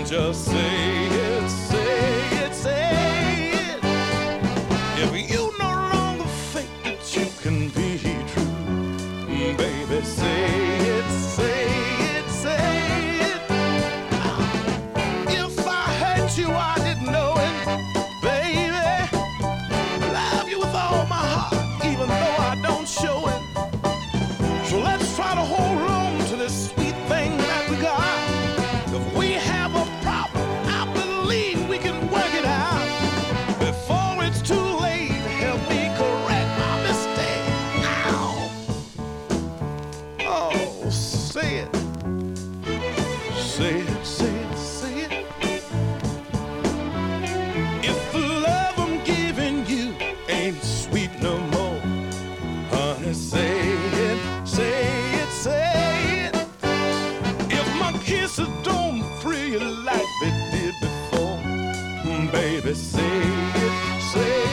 Just say it, say it, say it. If you no longer think that you can be true, baby, say it, say it, say it. If I hurt you, I didn't know it, baby. Love you with all my heart, even though I don't show it. So let's try to hold on to this sweet thing that we got. If we have a problem, I believe we can work it out. Before it's too late, help me correct my mistake. Ow! Oh, say it. Say it, say it, say it. If the love I'm giving you ain't sweet no more, honey, say it, say it, say it. If my kisses don't thrill you like they did before, baby, say it, say it.